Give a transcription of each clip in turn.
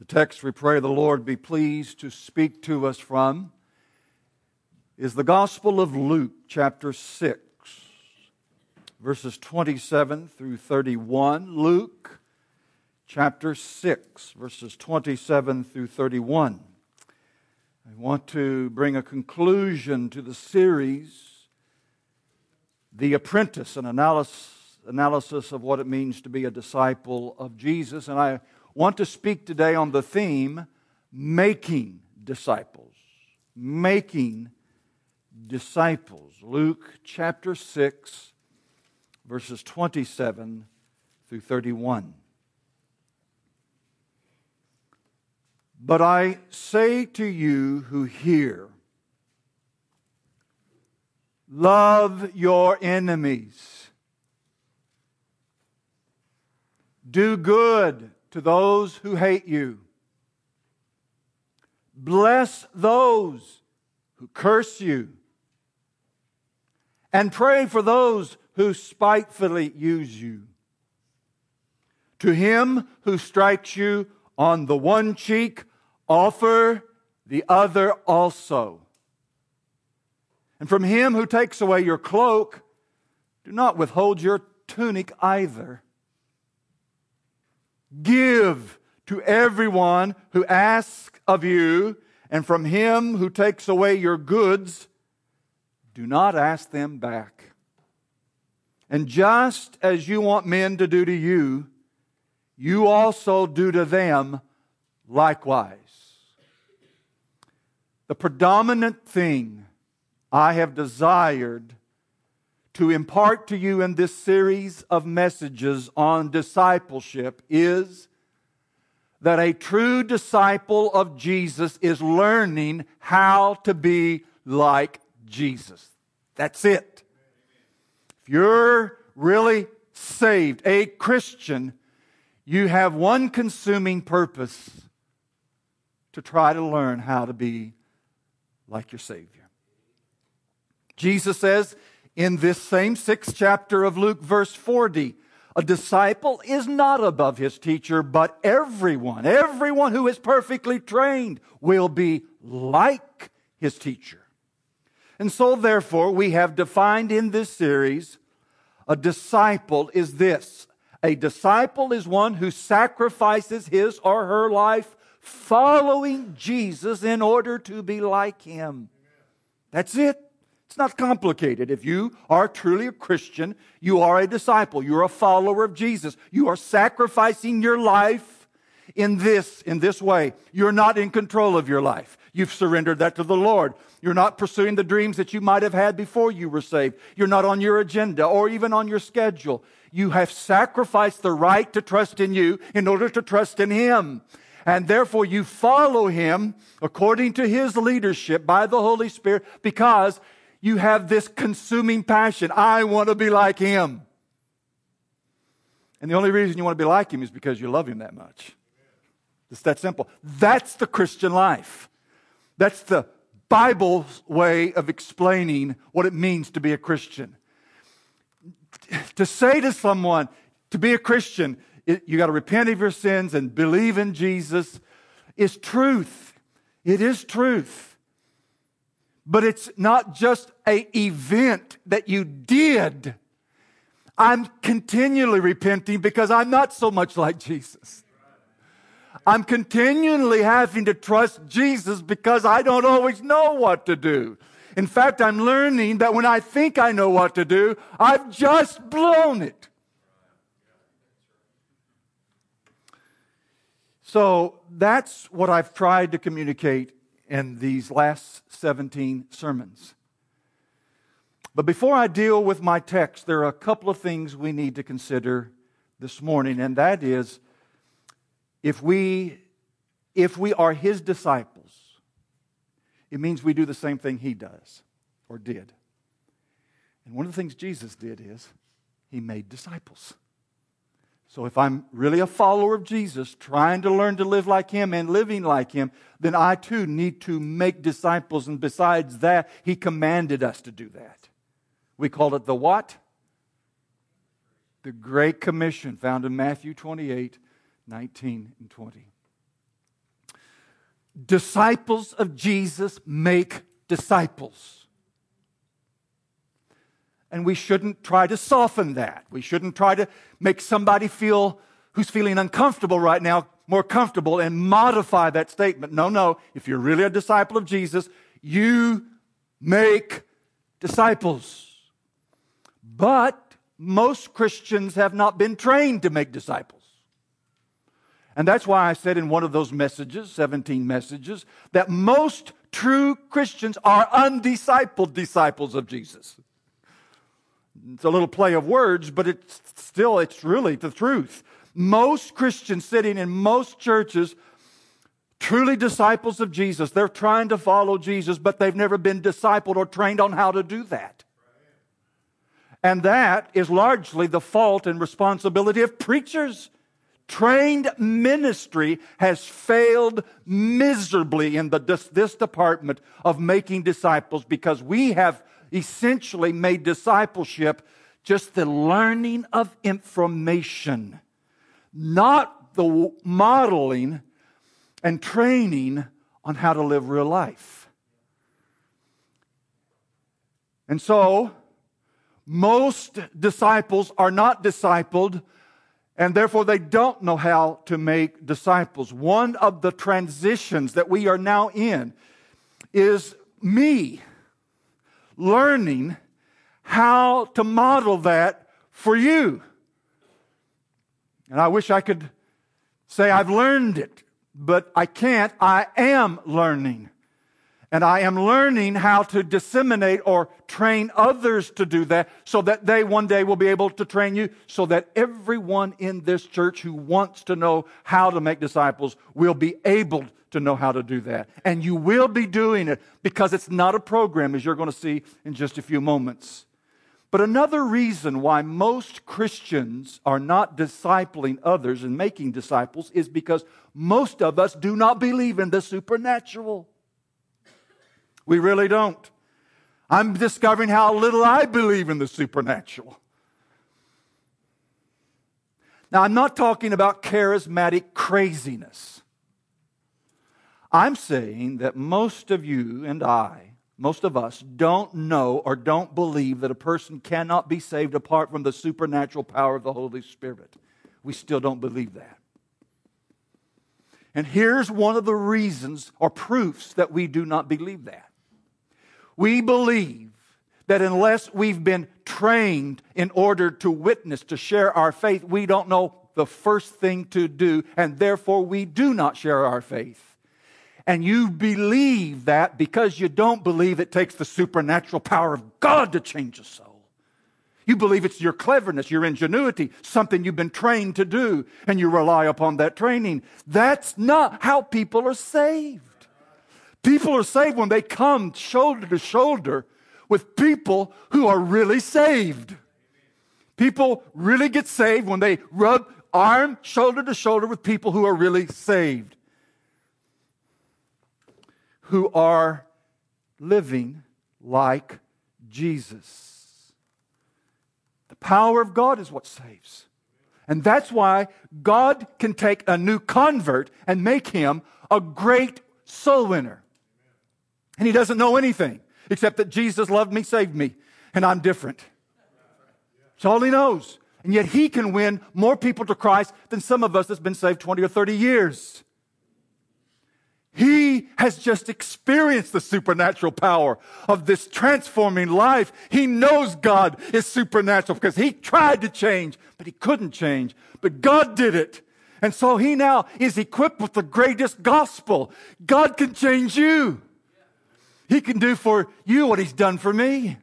The text we pray the Lord be pleased to speak to us from is the Gospel of Luke, chapter 6, verses 27 through 31. Luke, chapter 6, verses 27 through 31. I want to bring a conclusion to the series, The Apprentice, an analysis of what it means to be a disciple of Jesus. And I want to speak today on the theme, making disciples. Making disciples. Luke chapter 6, verses 27 through 31. But I say to you who hear, love your enemies. Do good to those who hate you. Bless those who curse you. And pray for those who spitefully use you. To him who strikes you on the one cheek, offer the other also. And from him who takes away your cloak, do not withhold your tunic either. Give to everyone who asks of you, and from him who takes away your goods, do not ask them back. And just as you want men to do to you, you also do to them likewise. The predominant thing I have desired to impart to you in this series of messages on discipleship is that a true disciple of Jesus is learning how to be like Jesus. That's it. If you're really saved, a Christian, you have one consuming purpose: to try to learn how to be like your Savior. Jesus says in this same 6th chapter of Luke, verse 40, a disciple is not above his teacher, but everyone who is perfectly trained will be like his teacher. And so therefore, we have defined in this series, a disciple is this. A disciple is one who sacrifices his or her life following Jesus in order to be like him. That's it. It's not complicated. If you are truly a Christian, you are a disciple. You're a follower of Jesus. You are sacrificing your life in this way. You're not in control of your life. You've surrendered that to the Lord. You're not pursuing the dreams that you might have had before you were saved. You're not on your agenda or even on your schedule. You have sacrificed the right to trust in you in order to trust in Him. And therefore you follow Him according to His leadership by the Holy Spirit because you have this consuming passion. I want to be like Him. And the only reason you want to be like Him is because you love Him that much. It's that simple. That's the Christian life. That's the Bible's way of explaining what it means to be a Christian. To say to someone, to be a Christian, you got to repent of your sins and believe in Jesus, is truth. It is truth. But it's not just an event that you did. I'm continually repenting because I'm not so much like Jesus. I'm continually having to trust Jesus because I don't always know what to do. In fact, I'm learning that when I think I know what to do, I've just blown it. So that's what I've tried to communicate in these last 17 sermons. But before I deal with my text, there are a couple of things we need to consider this morning, and that is, if we are His disciples, it means we do the same thing He does, or did. And one of the things Jesus did is, He made disciples. So if I'm really a follower of Jesus, trying to learn to live like Him and living like Him, then I too need to make disciples. And besides that, He commanded us to do that. We call it the what? The Great Commission, found in Matthew 28, 19 and 20. Disciples of Jesus make disciples. And we shouldn't try to soften that. We shouldn't try to make somebody who's feeling uncomfortable right now more comfortable and modify that statement. No. If you're really a disciple of Jesus, you make disciples. But most Christians have not been trained to make disciples. And that's why I said in one of those messages, 17 messages, that most true Christians are undiscipled disciples of Jesus. It's a little play of words, but it's really the truth. Most Christians sitting in most churches, truly disciples of Jesus, they're trying to follow Jesus, but they've never been discipled or trained on how to do that. And that is largely the fault and responsibility of preachers. Trained ministry has failed miserably in this department of making disciples because we have essentially made discipleship just the learning of information, not the modeling and training on how to live real life. And so, most disciples are not discipled, and therefore they don't know how to make disciples. One of the transitions that we are now in is me learning how to model that for you. And I wish I could say I've learned it, but I can't. I am learning. And I am learning how to disseminate or train others to do that so that they one day will be able to train you, so that everyone in this church who wants to know how to make disciples will be able to know how to do that. And you will be doing it because it's not a program, as you're going to see in just a few moments. But another reason why most Christians are not discipling others and making disciples is because most of us do not believe in the supernatural. We really don't. I'm discovering how little I believe in the supernatural. Now, I'm not talking about charismatic craziness. I'm saying that most of you and most of us don't know or don't believe that a person cannot be saved apart from the supernatural power of the Holy Spirit. We still don't believe that. And here's one of the reasons or proofs that we do not believe that. We believe that unless we've been trained in order to witness, to share our faith, we don't know the first thing to do, and therefore we do not share our faith. And you believe that because you don't believe it takes the supernatural power of God to change a soul. You believe it's your cleverness, your ingenuity, something you've been trained to do, and you rely upon that training. That's not how people are saved. People are saved when they come shoulder to shoulder with people who are really saved. People really get saved when they rub arm shoulder to shoulder with people who are really saved, who are living like Jesus. The power of God is what saves. And that's why God can take a new convert and make him a great soul winner. And he doesn't know anything except that Jesus loved me, saved me, and I'm different. That's all he knows. And yet he can win more people to Christ than some of us that's been saved 20 or 30 years. He has just experienced the supernatural power of this transforming life. He knows God is supernatural because he tried to change, but he couldn't change. But God did it. And so he now is equipped with the greatest gospel. God can change you. He can do for you what he's done for me.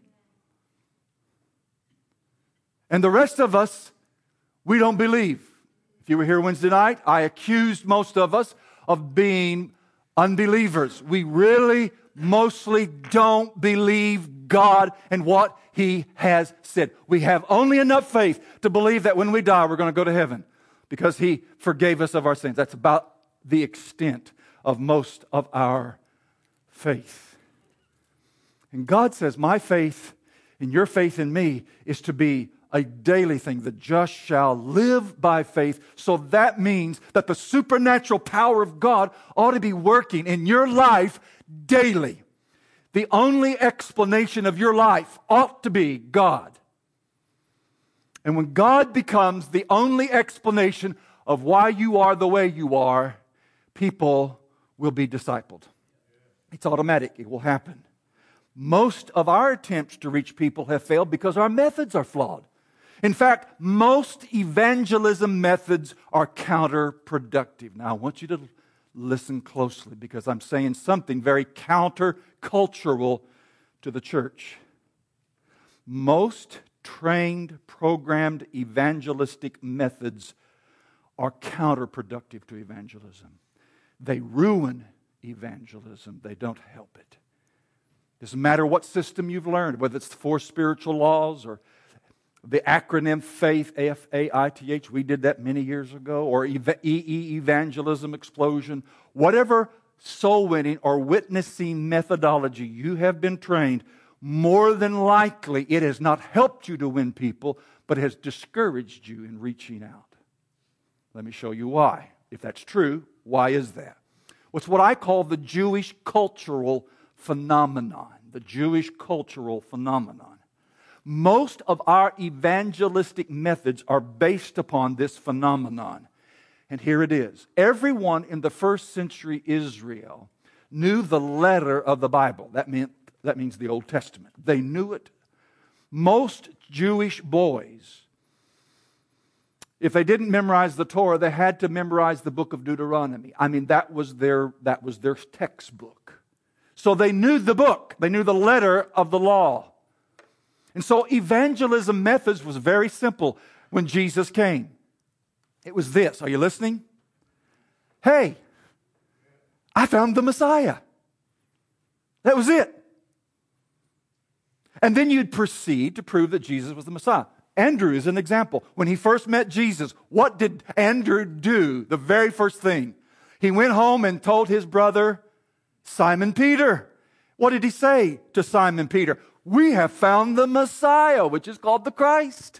And the rest of us, we don't believe. If you were here Wednesday night, I accused most of us of being unbelievers. We really mostly don't believe God and what he has said. We have only enough faith to believe that when we die, we're going to go to heaven because he forgave us of our sins. That's about the extent of most of our faith. And God says, my faith and your faith in me is to be a daily thing. The just shall live by faith. So that means that the supernatural power of God ought to be working in your life daily. The only explanation of your life ought to be God. And when God becomes the only explanation of why you are the way you are, people will be discipled. It's automatic. It will happen. Most of our attempts to reach people have failed because our methods are flawed. In fact, most evangelism methods are counterproductive. Now, I want you to listen closely because I'm saying something very countercultural to the church. Most trained, programmed evangelistic methods are counterproductive to evangelism. They ruin evangelism. They don't help it. Doesn't matter what system you've learned, whether it's the 4 spiritual laws or the acronym FAITH, F-A-I-T-H, we did that many years ago, or EE, Evangelism Explosion. Whatever soul winning or witnessing methodology you have been trained, more than likely it has not helped you to win people, but has discouraged you in reaching out. Let me show you why. If that's true, why is that? What's what I call the Jewish cultural phenomenon. The Jewish cultural phenomenon. Most of our evangelistic methods are based upon this phenomenon. And here it is. Everyone in the first century Israel knew the letter of the Bible. That means the Old Testament. They knew it. Most Jewish boys, if they didn't memorize the Torah, they had to memorize the book of Deuteronomy. I mean, that was their textbook. So they knew the book. They knew the letter of the law. And so evangelism methods was very simple when Jesus came. It was this. Are you listening? Hey, I found the Messiah. That was it. And then you'd proceed to prove that Jesus was the Messiah. Andrew is an example. When he first met Jesus, what did Andrew do? The very first thing. He went home and told his brother, Simon Peter. What did he say to Simon Peter? We have found the Messiah, which is called the Christ.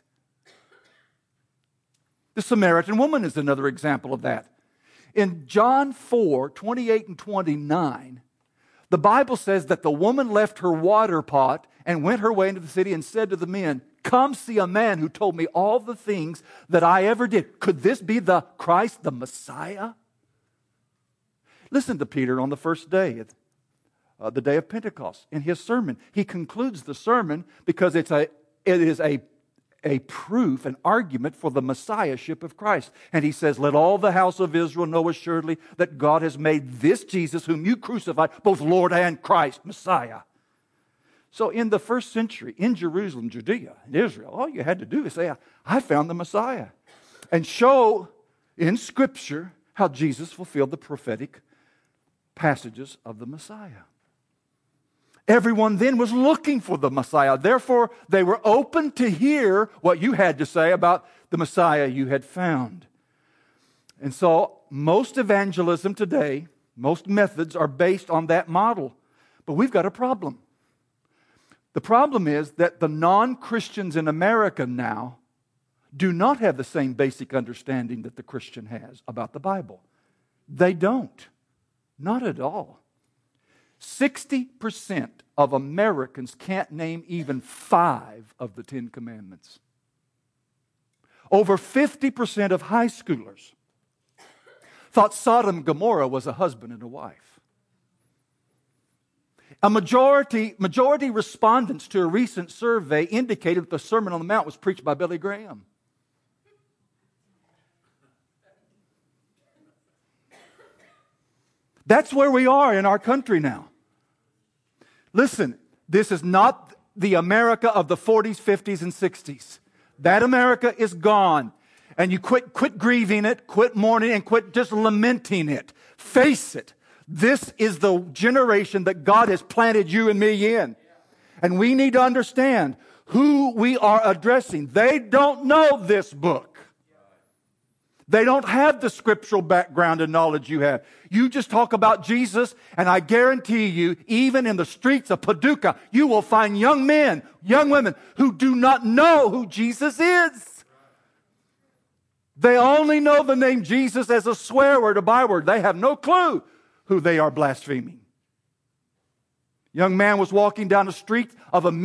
The Samaritan woman is another example of that. In John 4, 28 and 29, the Bible says that the woman left her water pot and went her way into the city and said to the men, come see a man who told me all the things that I ever did. Could this be the Christ, the Messiah? Listen to Peter on the first day, the day of Pentecost, in his sermon. He concludes the sermon because it is a proof, an argument for the Messiahship of Christ. And he says, let all the house of Israel know assuredly that God has made this Jesus, whom you crucified, both Lord and Christ, Messiah. So in the first century, in Jerusalem, Judea, and Israel, all you had to do is say, I found the Messiah. And show in Scripture how Jesus fulfilled the prophetic passages of the Messiah. Everyone then was looking for the Messiah. Therefore, they were open to hear what you had to say about the Messiah you had found. And so, most evangelism today, most methods are based on that model. But we've got a problem. The problem is that the non-Christians in America now do not have the same basic understanding that the Christian has about the Bible. They don't. Not at all. 60% of Americans can't name even 5 of the 10 Commandments. Over 50% of high schoolers thought Sodom and Gomorrah was a husband and a wife. A majority respondents to a recent survey indicated that the Sermon on the Mount was preached by Billy Graham. That's where we are in our country now. Listen, this is not the America of the 40s, 50s, and 60s. That America is gone. And you quit grieving it, quit mourning, and quit just lamenting it. Face it. This is the generation that God has planted you and me in. And we need to understand who we are addressing. They don't know this book. They don't have the scriptural background and knowledge you have. You just talk about Jesus, and I guarantee you, even in the streets of Paducah, you will find young men, young women who do not know who Jesus is. They only know the name Jesus as a swear word, a byword. They have no clue who they are blaspheming. Young man was walking down the street of a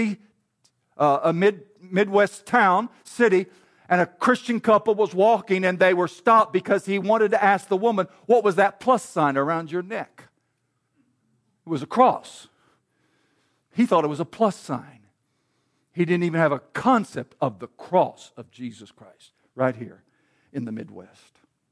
Midwest town, city, and a Christian couple was walking, and they were stopped because he wanted to ask the woman, what was that plus sign around your neck? It was a cross. He thought it was a plus sign. He didn't even have a concept of the cross of Jesus Christ right here in the Midwest.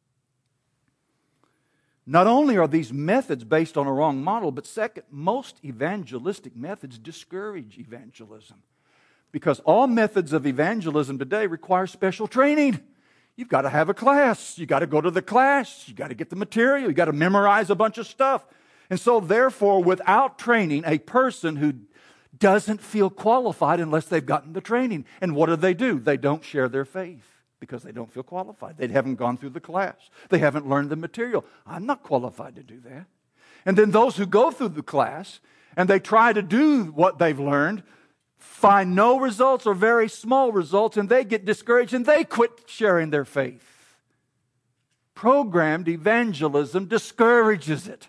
Not only are these methods based on a wrong model, but second, most evangelistic methods discourage evangelism. Because all methods of evangelism today require special training. You've got to have a class. You've got to go to the class. You've got to get the material. You've got to memorize a bunch of stuff. And so therefore, without training, a person who doesn't feel qualified unless they've gotten the training. And what do? They don't share their faith because they don't feel qualified. They haven't gone through the class. They haven't learned the material. I'm not qualified to do that. And then those who go through the class and they try to do what they've learned find no results or very small results, and they get discouraged and they quit sharing their faith. Programmed evangelism discourages it.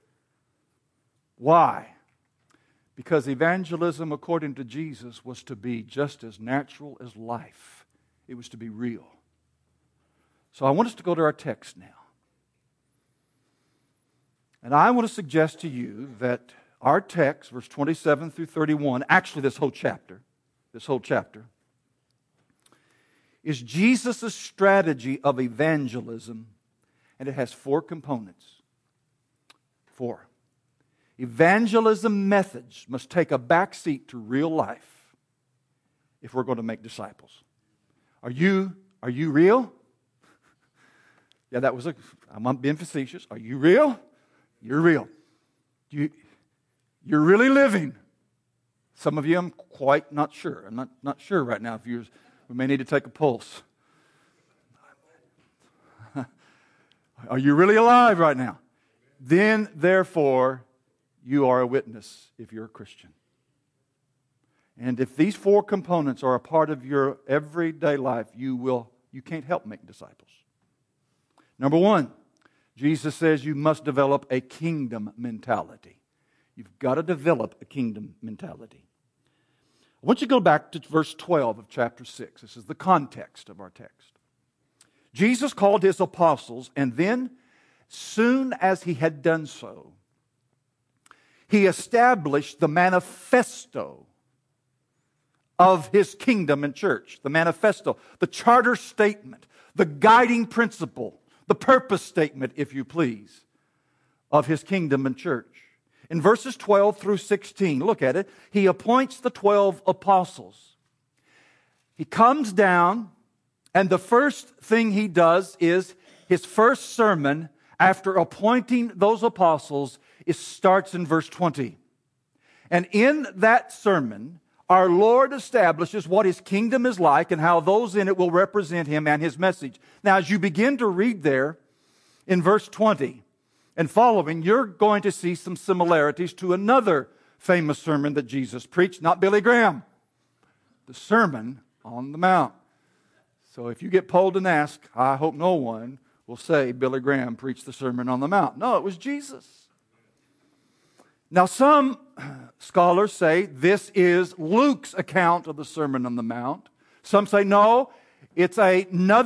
Why? Because evangelism, according to Jesus, was to be just as natural as life. It was to be real. So I want us to go to our text now. And I want to suggest to you that our text, verse 27 through 31, actually this whole chapter, is Jesus' strategy of evangelism, and it has 4 components. 4. Evangelism methods must take a back seat to real life if we're going to make disciples. Are you real? Yeah, I'm being facetious. Are you real? You're real. You're really living. Some of you, I'm quite not sure. I'm not sure right now. We may need to take a pulse. Are you really alive right now? Then, therefore, you are a witness if you're a Christian. And if these 4 components are a part of your everyday life, you can't help make disciples. Number 1, Jesus says you must develop a kingdom mentality. You've got to develop a kingdom mentality. I want you to go back to verse 12 of chapter 6. This is the context of our text. Jesus called His apostles, and then, soon as He had done so, He established the manifesto of His kingdom and church. The manifesto, the charter statement, the guiding principle, the purpose statement, if you please, of His kingdom and church. In verses 12 through 16, look at it. He appoints the 12 apostles. He comes down, and the first thing He does is His first sermon after appointing those apostles starts in verse 20. And in that sermon, our Lord establishes what His kingdom is like and how those in it will represent Him and His message. Now, as you begin to read there in verse 20, and following, you're going to see some similarities to another famous sermon that Jesus preached, not Billy Graham, the Sermon on the Mount. So if you get polled and asked, I hope no one will say Billy Graham preached the Sermon on the Mount. No, it was Jesus. Now some scholars say this is Luke's account of the Sermon on the Mount. Some say no, it's a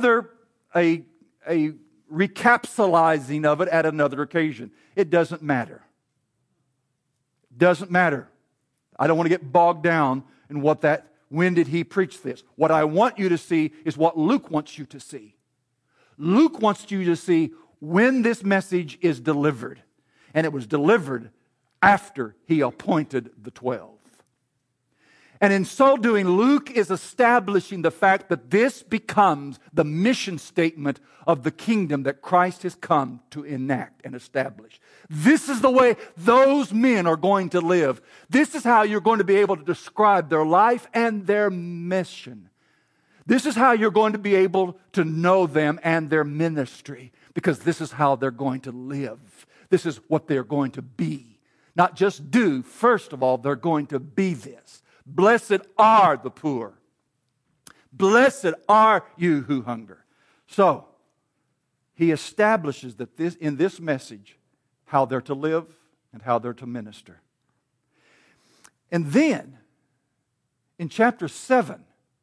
recapsulizing of it at another occasion. It doesn't matter. Doesn't matter. I don't want to get bogged down in when did He preach this? What I want you to see is what Luke wants you to see. Luke wants you to see when this message is delivered. And it was delivered after He appointed the 12. And in so doing, Luke is establishing the fact that this becomes the mission statement of the kingdom that Christ has come to enact and establish. This is the way those men are going to live. This is how you're going to be able to describe their life and their mission. This is how you're going to be able to know them and their ministry, because this is how they're going to live. This is what they're going to be. Not just do. First of all, they're going to be this. Blessed are the poor. Blessed are you who hunger. So, he establishes that in this message, how they're to live and how they're to minister. And then, in chapter 7,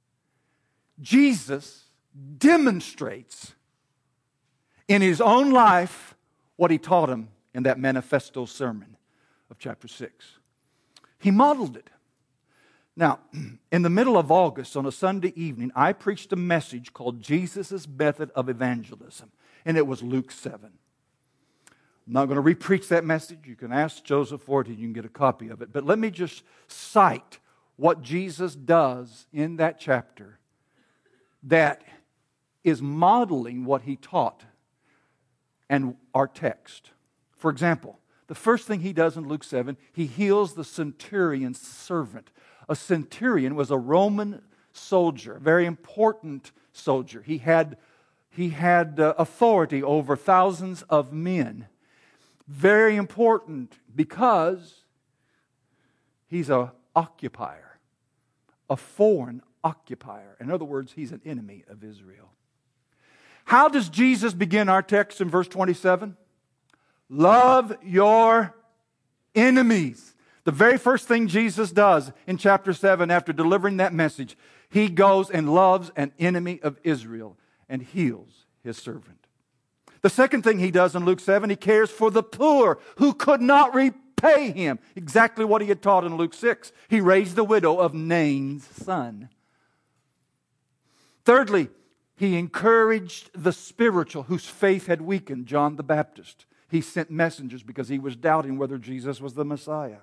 Jesus demonstrates in His own life what He taught them in that manifesto sermon of chapter 6. He modeled it. Now, in the middle of August, on a Sunday evening, I preached a message called Jesus' Method of Evangelism, and it was Luke 7. I'm not going to re-preach that message. You can ask Joseph for it and you can get a copy of it. But let me just cite what Jesus does in that chapter that is modeling what He taught and our text. For example, the first thing He does in Luke 7, He heals the centurion's servant. A centurion was a Roman soldier, a very important soldier. He had authority over thousands of men. Very important because he's an occupier, a foreign occupier. In other words, he's an enemy of Israel. How does Jesus begin our text in verse 27? Love your enemies. The very first thing Jesus does in chapter 7 after delivering that message, He goes and loves an enemy of Israel and heals His servant. The second thing He does in Luke 7, He cares for the poor who could not repay Him. Exactly what He had taught in Luke 6. He raised the widow of Nain's son. Thirdly, He encouraged the spiritual whose faith had weakened, John the Baptist. He sent messengers because he was doubting whether Jesus was the Messiah.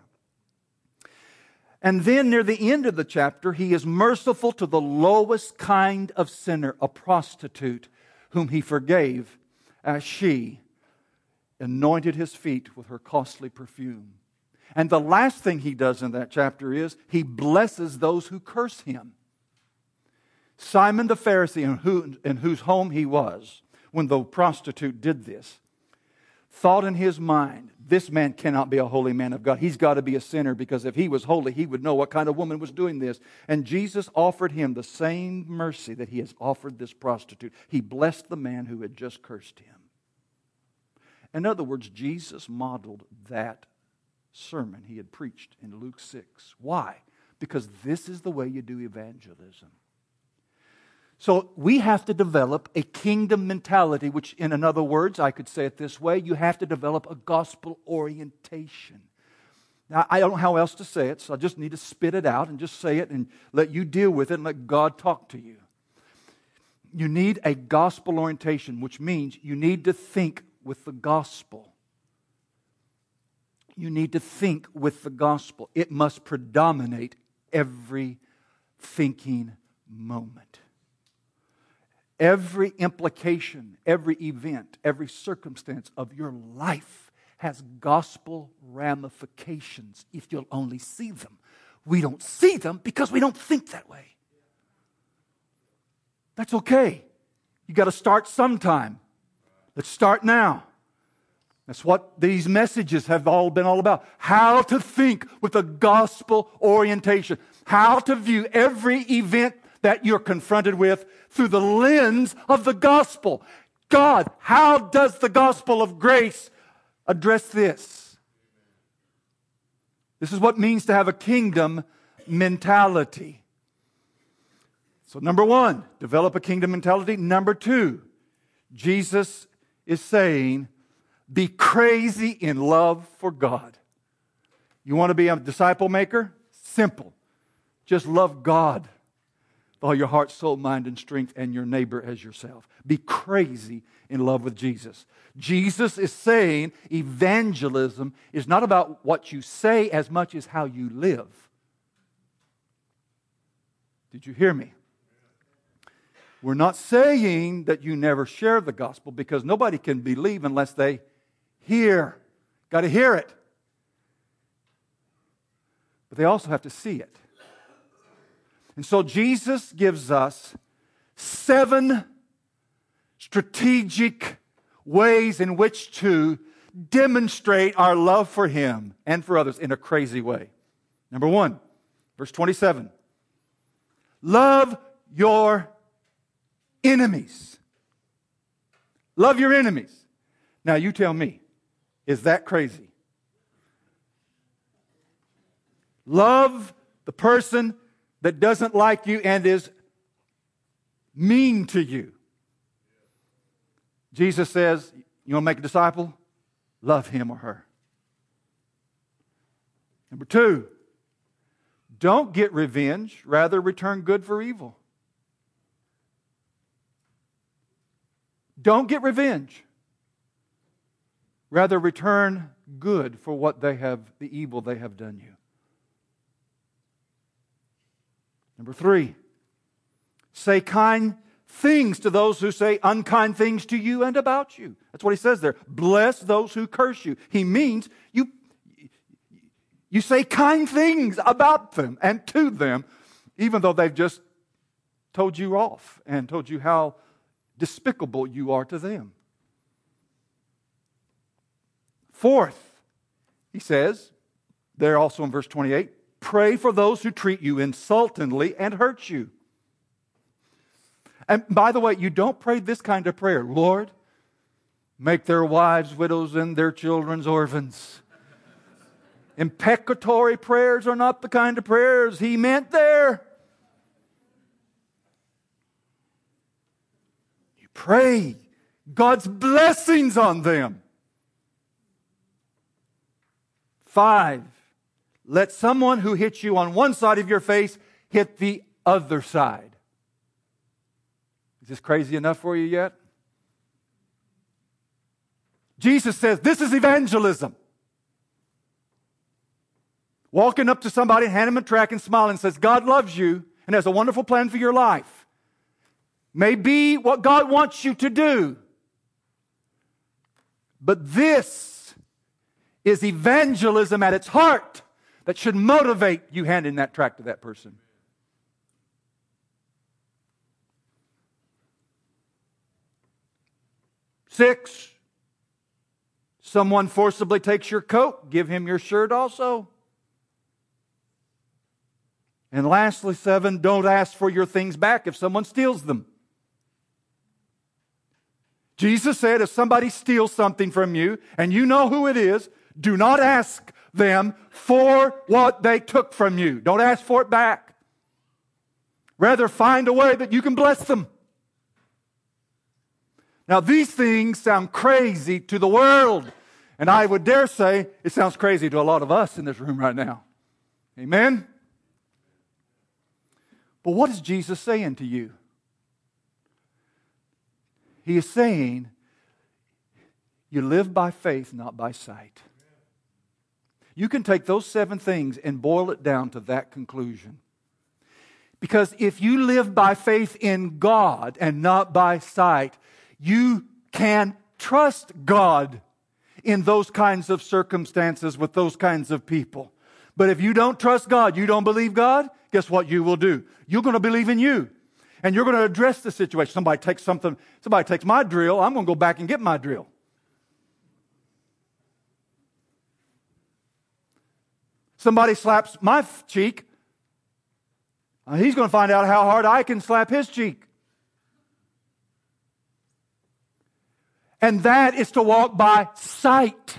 And then near the end of the chapter, He is merciful to the lowest kind of sinner, a prostitute, whom He forgave as she anointed His feet with her costly perfume. And the last thing He does in that chapter is He blesses those who curse Him. Simon the Pharisee, in whose home he was when the prostitute did this, thought in his mind, this man cannot be a holy man of God. He's got to be a sinner, because if he was holy, he would know what kind of woman was doing this. And Jesus offered him the same mercy that He has offered this prostitute. He blessed the man who had just cursed him. In other words, Jesus modeled that sermon He had preached in Luke 6. Why? Because this is the way you do evangelism. So we have to develop a kingdom mentality, which in other words, I could say it this way, you have to develop a gospel orientation. Now, I don't know how else to say it, so I just need to spit it out and just say it and let you deal with it and let God talk to you. You need a gospel orientation, which means you need to think with the gospel. You need to think with the gospel. It must predominate every thinking moment. Every implication, every event, every circumstance of your life has gospel ramifications if you'll only see them. We don't see them because we don't think that way. That's okay. You got to start sometime. Let's start now. That's what these messages have all been all about. How to think with a gospel orientation. How to view every event that you're confronted with through the lens of the gospel. God, how does the gospel of grace address this? This is what it means to have a kingdom mentality. So number one, develop a kingdom mentality. Number two, Jesus is saying, be crazy in love for God. You want to be a disciple maker? Simple. Just love God with all your heart, soul, mind, and strength, and your neighbor as yourself. Be crazy in love with Jesus. Jesus is saying evangelism is not about what you say as much as how you live. Did you hear me? We're not saying that you never share the gospel, because nobody can believe unless they hear. Got to hear it. But they also have to see it. And so Jesus gives us 7 strategic ways in which to demonstrate our love for Him and for others in a crazy way. Number 1, verse 27. Love your enemies. Love your enemies. Now you tell me, is that crazy? Love the person that doesn't like you and is mean to you. Jesus says, you want to make a disciple? Love him or her. Number 2, don't get revenge, rather return good for evil. Don't get revenge. Rather return good for what they have, the evil they have done you. Number 3, say kind things to those who say unkind things to you and about you. That's what he says there. Bless those who curse you. He means you say kind things about them and to them, even though they've just told you off and told you how despicable you are to them. 4th, he says, there also in verse 28, pray for those who treat you insultingly and hurt you. And by the way, you don't pray this kind of prayer. Lord, make their wives widows and their children orphans. Imprecatory prayers are not the kind of prayers he meant there. You pray God's blessings on them. 5, let someone who hits you on one side of your face hit the other side. Is this crazy enough for you yet? Jesus says this is evangelism. Walking up to somebody, hand him a tract and smiling and says, God loves you and has a wonderful plan for your life. May be what God wants you to do. But this is evangelism at its heart that should motivate you handing that tract to that person. Six, someone forcibly takes your coat, give him your shirt also. And lastly, 7, don't ask for your things back if someone steals them. Jesus said if somebody steals something from you and you know who it is, do not ask them for what they took from you. Don't ask for it back. Rather, find a way that you can bless them. Now, these things sound crazy to the world. And I would dare say it sounds crazy to a lot of us in this room right now. Amen? But what is Jesus saying to you? He is saying, you live by faith, not by sight. You can take those 7 things and boil it down to that conclusion. Because if you live by faith in God and not by sight, you can trust God in those kinds of circumstances with those kinds of people. But if you don't trust God, you don't believe God, guess what you will do? You're going to believe in you. And you're going to address the situation. Somebody takes my drill, I'm going to go back and get my drill. Somebody slaps my cheek, he's going to find out how hard I can slap his cheek. And that is to walk by sight.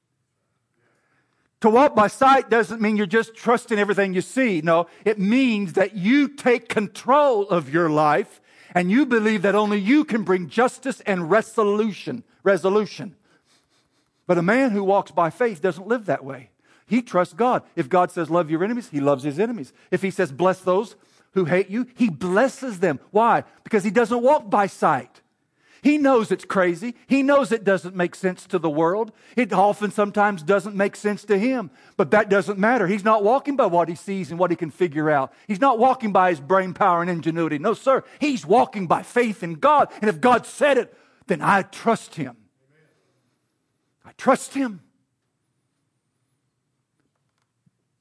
To walk by sight doesn't mean you're just trusting everything you see. No, it means that you take control of your life and you believe that only you can bring justice and resolution. But a man who walks by faith doesn't live that way. He trusts God. If God says love your enemies, he loves his enemies. If he says bless those who hate you, he blesses them. Why? Because he doesn't walk by sight. He knows it's crazy. He knows it doesn't make sense to the world. It often sometimes doesn't make sense to him. But that doesn't matter. He's not walking by what he sees and what he can figure out. He's not walking by his brain power and ingenuity. No, sir. He's walking by faith in God. And if God said it, then I trust him. I trust him.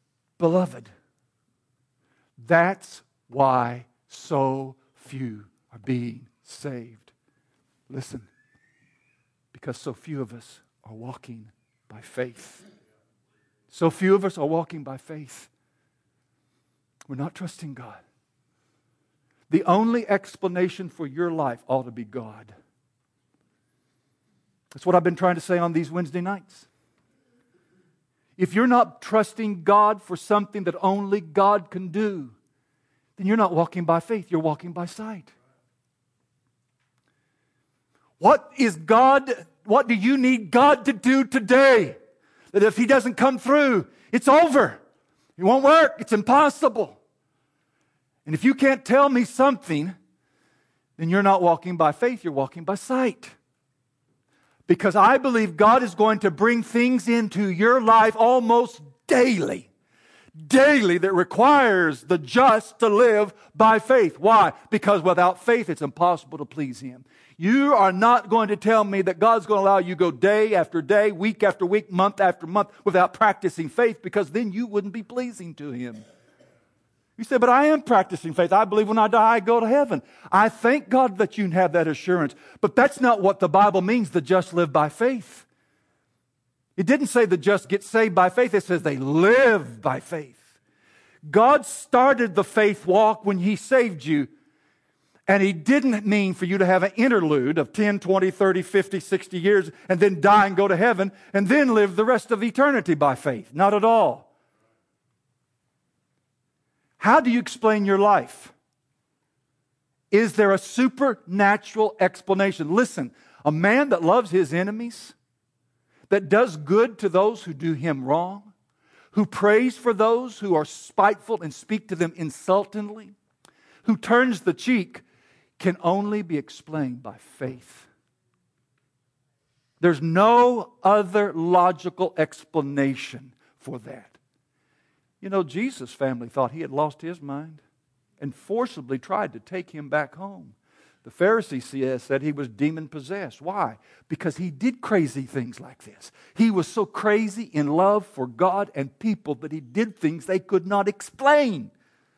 Beloved, that's why so few are are being saved. Listen, because so few of us are walking by faith. So few of us are walking by faith. We're not trusting God. The only explanation for your life ought to be God. That's what I've been trying to say on these Wednesday nights. If you're not trusting God for something that only God can do, then you're not walking by faith, you're walking by sight. What do you need God to do today? That if He doesn't come through, it's over. It won't work. It's impossible. And if you can't tell me something, then you're not walking by faith, you're walking by sight. Because I believe God is going to bring things into your life almost daily. Daily that requires the just to live by faith. Why? Because without faith it's impossible to please Him. You are not going to tell me that God's going to allow you to go day after day, week after week, month after month without practicing faith, because then you wouldn't be pleasing to Him. You say, but I am practicing faith. I believe when I die, I go to heaven. I thank God that you have that assurance. But that's not what the Bible means, the just live by faith. It didn't say the just get saved by faith. It says they live by faith. God started the faith walk when He saved you. And He didn't mean for you to have an interlude of 10, 20, 30, 50, 60 years and then die and go to heaven and then live the rest of eternity by faith. Not at all. How do you explain your life? Is there a supernatural explanation? Listen, a man that loves his enemies, that does good to those who do him wrong, who prays for those who are spiteful and speak to them insultingly, who turns the cheek, can only be explained by faith. There's no other logical explanation for that. You know, Jesus' family thought he had lost his mind and forcibly tried to take him back home. The Pharisees said he was demon-possessed. Why? Because he did crazy things like this. He was so crazy in love for God and people that he did things they could not explain.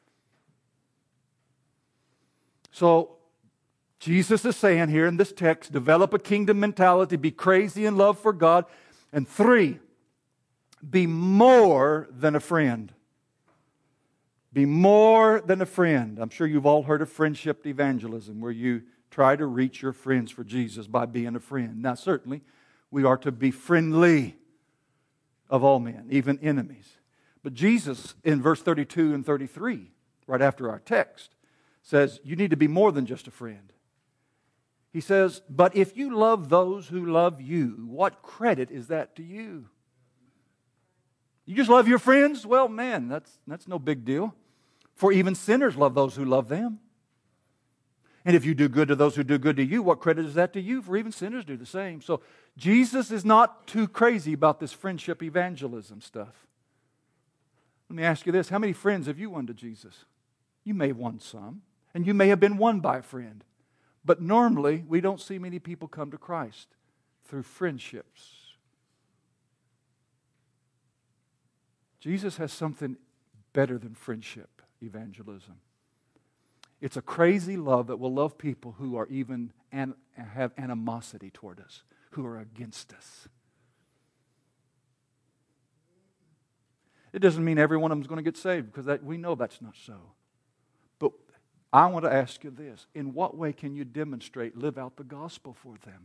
So, Jesus is saying here in this text, develop a kingdom mentality, be crazy in love for God. And 3, be more than a friend. Be more than a friend. I'm sure you've all heard of friendship evangelism, where you try to reach your friends for Jesus by being a friend. Now, certainly, we are to be friendly of all men, even enemies. But Jesus, in verse 32 and 33, right after our text, says you need to be more than just a friend. He says, but if you love those who love you, what credit is that to you? You just love your friends? Well, man, that's no big deal. For even sinners love those who love them. And if you do good to those who do good to you, what credit is that to you? For even sinners do the same. So Jesus is not too crazy about this friendship evangelism stuff. Let me ask you this. How many friends have you won to Jesus? You may have won some. And you may have been won by a friend. But normally, we don't see many people come to Christ through friendships. Jesus has something better than friendship evangelism. It's a crazy love that will love people who are even have animosity toward us, who are against us. It doesn't mean every one of them is going to get saved, because we know that's not so. But I want to ask you this. In what way can you live out the gospel for them?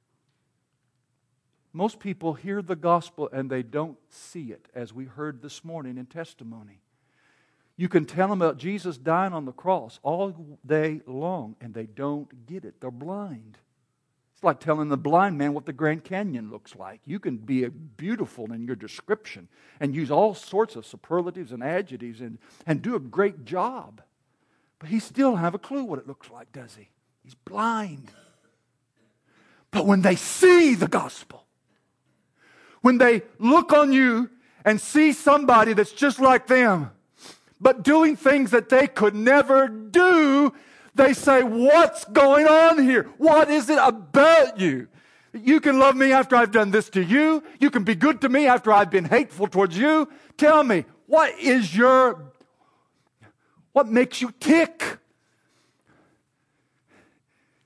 Most people hear the gospel and they don't see it, as we heard this morning in testimony. You can tell them about Jesus dying on the cross all day long and they don't get it. They're blind. It's like telling the blind man what the Grand Canyon looks like. You can be beautiful in your description and use all sorts of superlatives and adjectives and do a great job. But he still doesn't have a clue what it looks like, does he? He's blind. But when they see the gospel, when they look on you and see somebody that's just like them, but doing things that they could never do, they say, what's going on here? What is it about you? You can love me after I've done this to you. You can be good to me after I've been hateful towards you. Tell me, what makes you tick?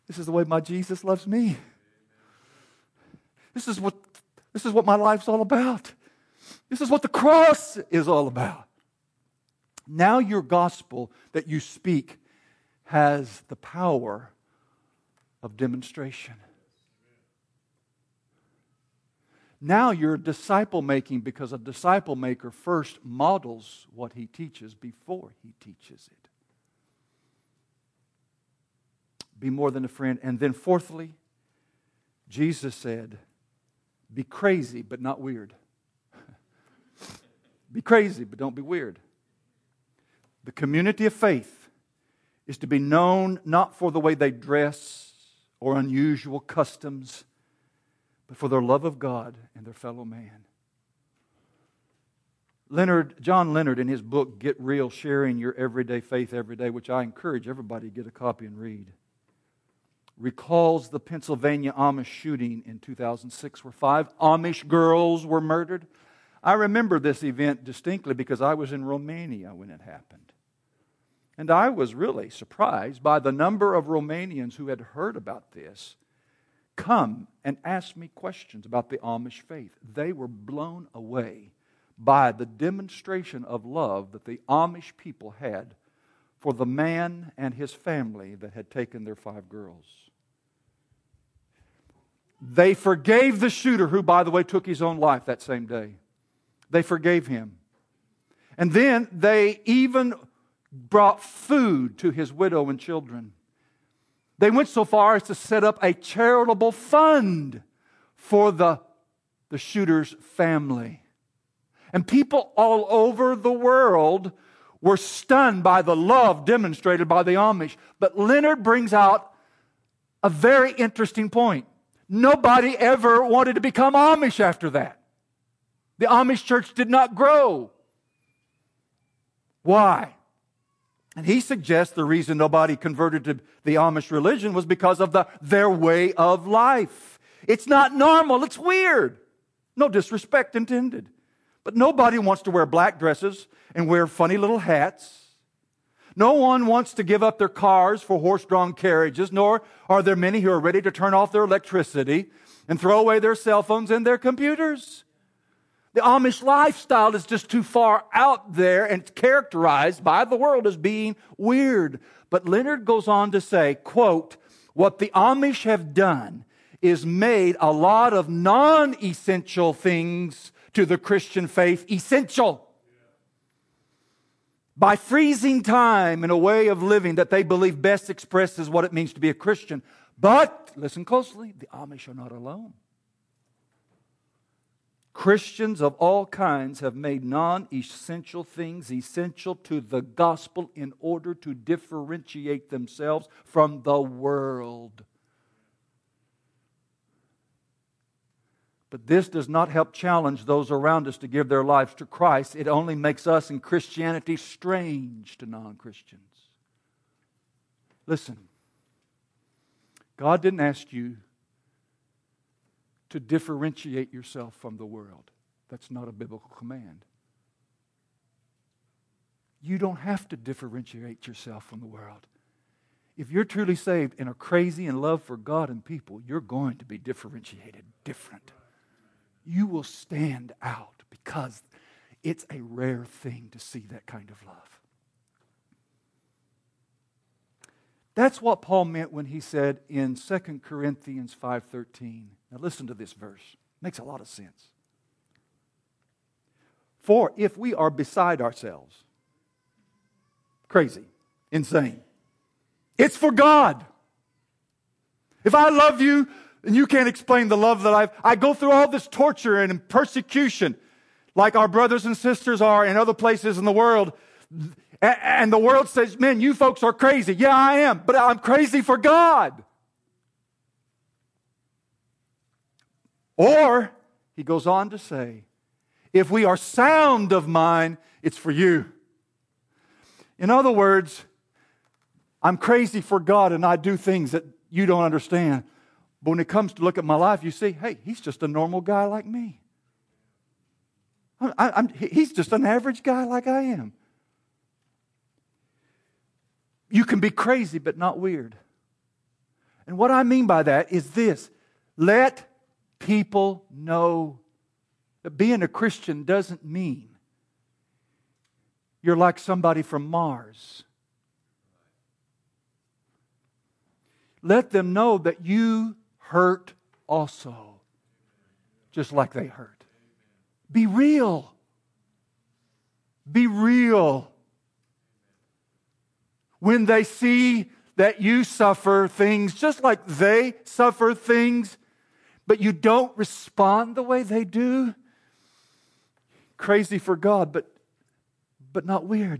This is the way my Jesus loves me. This is what my life's all about. This is what the cross is all about. Now your gospel that you speak has the power of demonstration. Now you're disciple making because a disciple maker first models what he teaches before he teaches it. Be more than a friend. And then fourthly, Jesus said, be crazy but not weird. Be crazy but don't be weird. The community of faith is to be known not for the way they dress or unusual customs, but for their love of God and their fellow man. John Leonard, in his book, Get Real, Sharing Your Everyday Faith Every Day, which I encourage everybody to get a copy and read, recalls the Pennsylvania Amish shooting in 2006 where 5 Amish girls were murdered. I remember this event distinctly because I was in Romania when it happened. And I was really surprised by the number of Romanians who had heard about this come and ask me questions about the Amish faith. They were blown away by the demonstration of love that the Amish people had for the man and his family that had taken their 5 girls. They forgave the shooter, who, by the way, took his own life that same day. They forgave him. And then they even brought food to his widow and children. They went so far as to set up a charitable fund for the shooter's family. And people all over the world were stunned by the love demonstrated by the Amish. But Leonard brings out a very interesting point. Nobody ever wanted to become Amish after that. The Amish church did not grow. Why? And he suggests the reason nobody converted to the Amish religion was because of their way of life. It's not normal, it's weird. No disrespect intended. But nobody wants to wear black dresses and wear funny little hats. No one wants to give up their cars for horse-drawn carriages, nor are there many who are ready to turn off their electricity and throw away their cell phones and their computers. The Amish lifestyle is just too far out there and it's characterized by the world as being weird. But Leonard goes on to say, quote, what the Amish have done is made a lot of non-essential things to the Christian faith essential. By freezing time in a way of living that they believe best expresses what it means to be a Christian. But, listen closely, the Amish are not alone. Christians of all kinds have made non-essential things essential to the gospel in order to differentiate themselves from the world. But this does not help challenge those around us to give their lives to Christ. It only makes us in Christianity strange to non-Christians. Listen, God didn't ask you to differentiate yourself from the world. That's not a biblical command. You don't have to differentiate yourself from the world. If you're truly saved and are crazy in love for God and people, you're going to be differentiated, different. You will stand out because it's a rare thing to see that kind of love. That's what Paul meant when he said in 2 Corinthians 5:13. Now listen to this verse. It makes a lot of sense. For if we are beside ourselves, crazy, insane, it's for God. If I love you and you can't explain the love that I go through all this torture and persecution like our brothers and sisters are in other places in the world, and the world says, man, you folks are crazy. Yeah, I am, but I'm crazy for God. Or, he goes on to say, if we are sound of mind, it's for you. In other words, I'm crazy for God and I do things that you don't understand. But when it comes to look at my life, you see, hey, he's just a normal guy like me. He's just an average guy like I am. You can be crazy but not weird. And what I mean by that is this. Let people know that being a Christian doesn't mean you're like somebody from Mars. Let them know that you hurt also, just like they hurt. Be real. Be real. When they see that you suffer things just like they suffer things, but you don't respond the way they do, crazy for God, but not weird.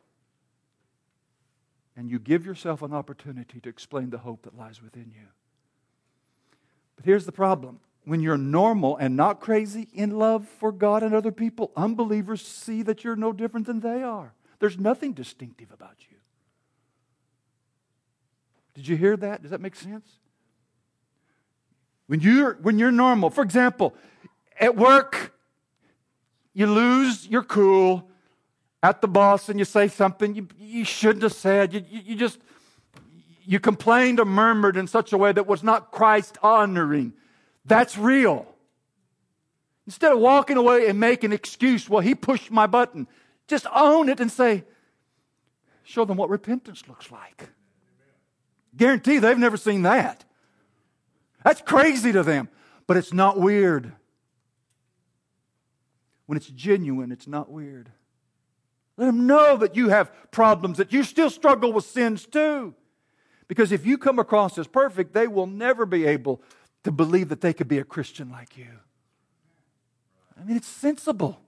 And you give yourself an opportunity to explain the hope that lies within you. But here's the problem. When you're normal and not crazy in love for God and other people, unbelievers see that you're no different than they are. There's nothing distinctive about you. Did you hear that? Does that make sense? When you're normal, for example, at work, you lose your cool at the boss and you say something you shouldn't have said. You complained or murmured in such a way that was not Christ-honoring. That's real. Instead of walking away and making an excuse, well, he pushed my button, just own it and say, show them what repentance looks like. Guarantee they've never seen that. That's crazy to them, but it's not weird. When it's genuine, it's not weird. Let them know that you have problems, that you still struggle with sins too. Because if you come across as perfect, they will never be able to believe that they could be a Christian like you. I mean, it's sensible.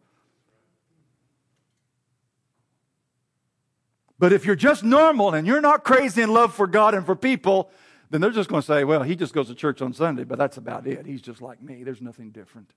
But if you're just normal and you're not crazy in love for God and for people, then they're just going to say, well, he just goes to church on Sunday, but that's about it. He's just like me. There's nothing different.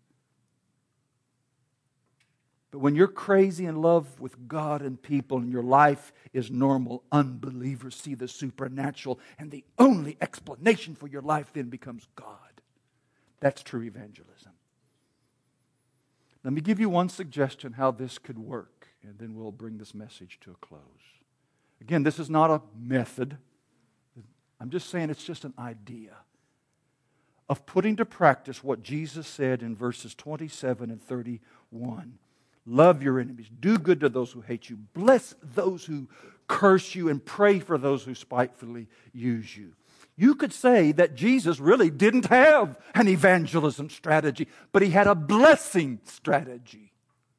But when you're crazy in love with God and people and your life is normal, unbelievers see the supernatural, and the only explanation for your life then becomes God. That's true evangelism. Let me give you one suggestion how this could work, and then we'll bring this message to a close. Again, this is not a method. I'm just saying it's just an idea of putting to practice what Jesus said in verses 27 and 31. Love your enemies. Do good to those who hate you. Bless those who curse you and pray for those who spitefully use you. You could say that Jesus really didn't have an evangelism strategy, but he had a blessing strategy.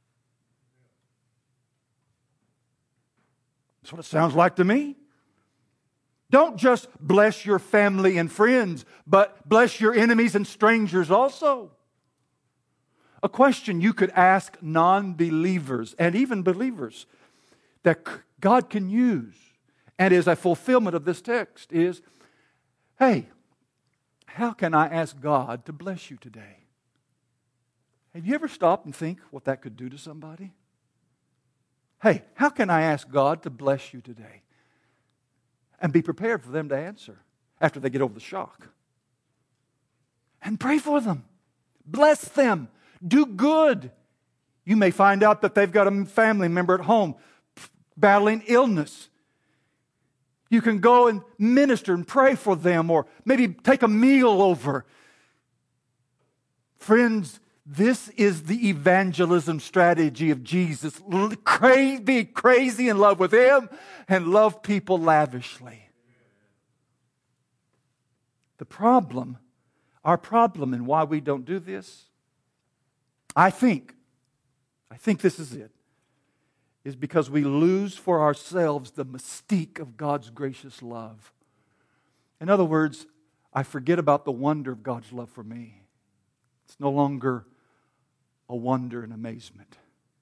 That's what it sounds like to me. Don't just bless your family and friends, but bless your enemies and strangers also. A question you could ask non-believers and even believers that God can use and is a fulfillment of this text is, hey, how can I ask God to bless you today? Have you ever stopped and think what that could do to somebody? Hey, how can I ask God to bless you today? And be prepared for them to answer after they get over the shock. And pray for them. Bless them. Do good. You may find out that they've got a family member at home battling illness. You can go and minister and pray for them, or maybe take a meal over. Friends, this is the evangelism strategy of Jesus. Be crazy in love with Him and love people lavishly. Our problem and why we don't do this, I think this is it, is because we lose for ourselves the mystique of God's gracious love. In other words, I forget about the wonder of God's love for me. It's no longer a wonder and amazement.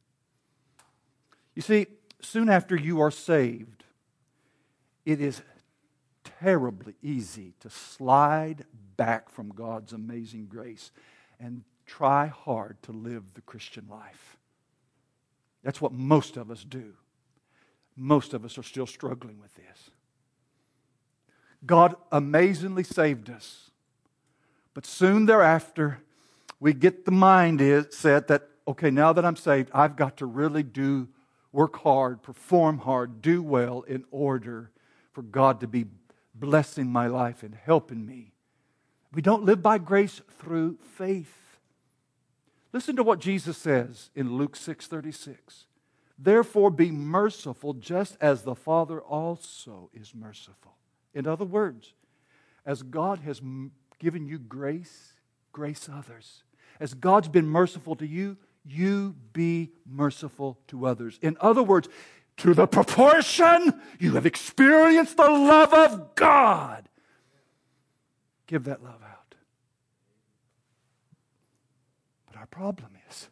You see, soon after you are saved, it is terribly easy to slide back from God's amazing grace and try hard to live the Christian life. That's what most of us do. Most of us are still struggling with this. God amazingly saved us. But soon thereafter, we get the mind set that, okay, now that I'm saved, I've got to really work hard, perform hard, do well in order for God to be blessing my life and helping me. We don't live by grace through faith. Listen to what Jesus says in Luke 6:36. Therefore be merciful just as the Father also is merciful. In other words, as God has given you grace, grace others. As God's been merciful to you, you be merciful to others. In other words, to the proportion you have experienced the love of God, give that love out. But our problem is,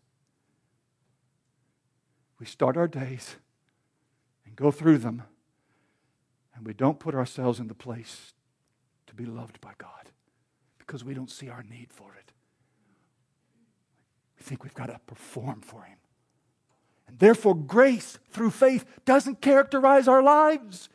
we start our days and go through them, and we don't put ourselves in the place to be loved by God because we don't see our need for it. We think we've got to perform for Him. And therefore, grace through faith doesn't characterize our lives.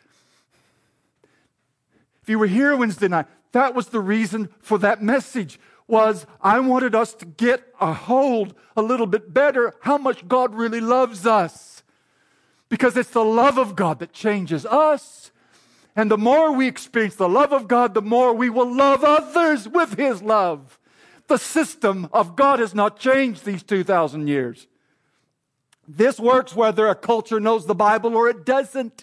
If you were here Wednesday night, that was the reason for that message, was I wanted us to get a hold a little bit better how much God really loves us. Because it's the love of God that changes us. And the more we experience the love of God, the more we will love others with His love. The system of God has not changed these 2,000 years. This works whether a culture knows the Bible or it doesn't.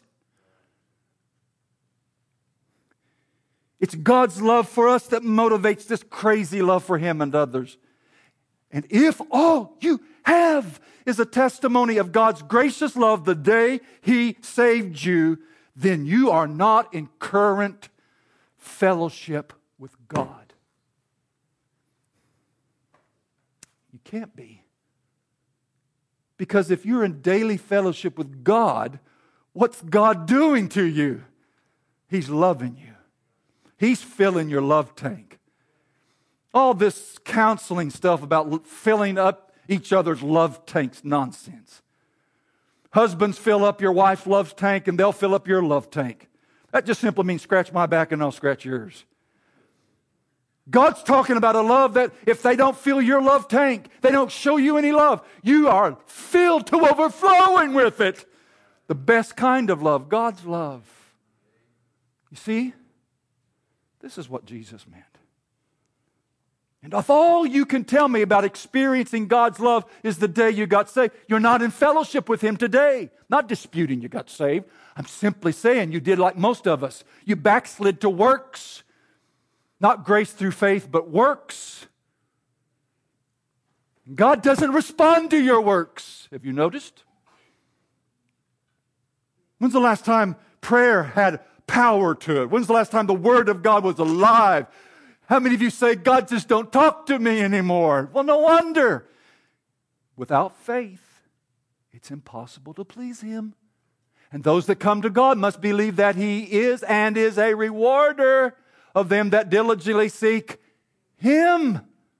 It's God's love for us that motivates this crazy love for Him and others. And if all you have is a testimony of God's gracious love the day He saved you, then you are not in current fellowship with God. You can't be. Because if you're in daily fellowship with God, what's God doing to you? He's loving you. He's filling your love tank. All this counseling stuff about filling up each other's love tanks, nonsense. Husbands, fill up your wife's love tank and they'll fill up your love tank. That just simply means scratch my back and I'll scratch yours. God's talking about a love that if they don't fill your love tank, they don't show you any love, you are filled to overflowing with it. The best kind of love, God's love. You see, this is what Jesus meant. And if all you can tell me about experiencing God's love is the day you got saved, you're not in fellowship with Him today. Not disputing you got saved. I'm simply saying you did like most of us. You backslid to works. Not grace through faith, but works. God doesn't respond to your works. Have you noticed? When's the last time prayer had power to it? When's the last time the Word of God was alive? How many of you say, God just don't talk to me anymore? Well, no wonder. Without faith, it's impossible to please Him. And those that come to God must believe that He is and is a rewarder of them that diligently seek Him.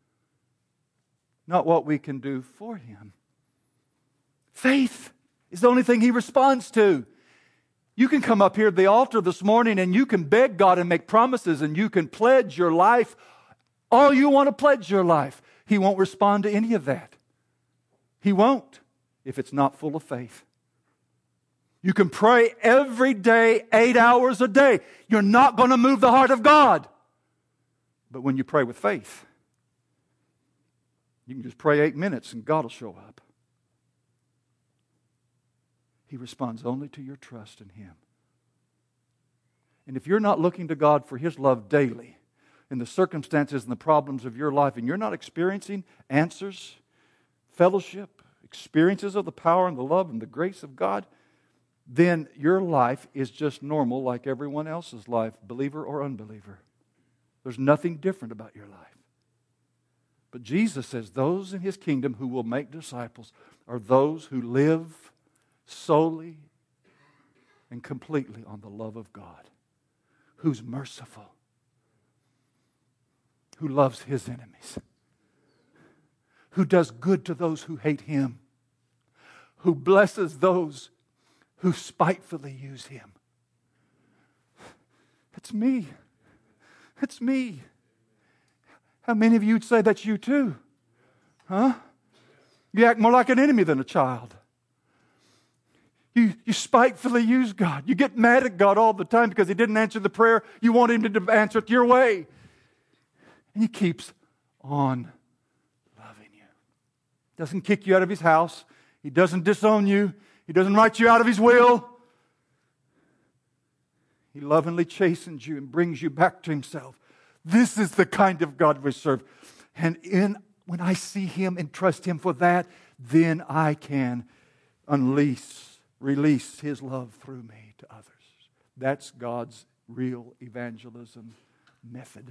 Not what we can do for Him. Faith is the only thing He responds to. You can come up here at the altar this morning and you can beg God and make promises and you can pledge your life. All you want to pledge your life. He won't respond to any of that. He won't if it's not full of faith. You can pray every day, 8 hours a day. You're not going to move the heart of God. But when you pray with faith, you can just pray 8 minutes and God will show up. He responds only to your trust in Him. And if you're not looking to God for His love daily, in the circumstances and the problems of your life, and you're not experiencing answers, fellowship, experiences of the power and the love and the grace of God, then your life is just normal like everyone else's life, believer or unbeliever. There's nothing different about your life. But Jesus says those in His kingdom who will make disciples are those who live solely and completely on the love of God, who's merciful, who loves His enemies, who does good to those who hate Him, who blesses those who spitefully use Him. It's me. It's me. How many of you would say that's you too? Huh? You act more like an enemy than a child. You spitefully use God. You get mad at God all the time because He didn't answer the prayer. You want Him to answer it your way. And He keeps on loving you. Doesn't kick you out of His house. He doesn't disown you. He doesn't write you out of His will. He lovingly chastens you and brings you back to Himself. This is the kind of God we serve. And when I see Him and trust Him for that, then I can release His love through me to others. That's God's real evangelism method.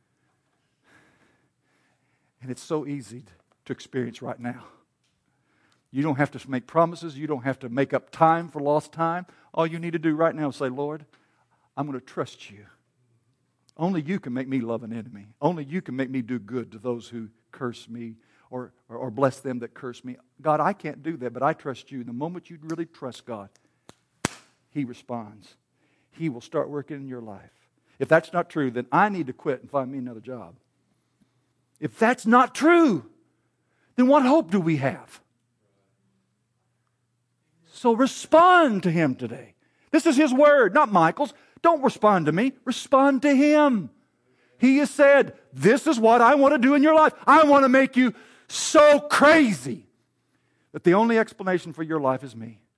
And it's so easy to experience right now. You don't have to make promises. You don't have to make up time for lost time. All you need to do right now is say, Lord, I'm going to trust You. Only You can make me love an enemy. Only You can make me do good to those who curse me or bless them that curse me. God, I can't do that, but I trust You. The moment you really trust God, He responds. He will start working in your life. If that's not true, then I need to quit and find me another job. If that's not true, then what hope do we have? So respond to Him today. This is His word, not Michael's. Don't respond to me. Respond to Him. He has said, this is what I want to do in your life. I want to make you so crazy that the only explanation for your life is me.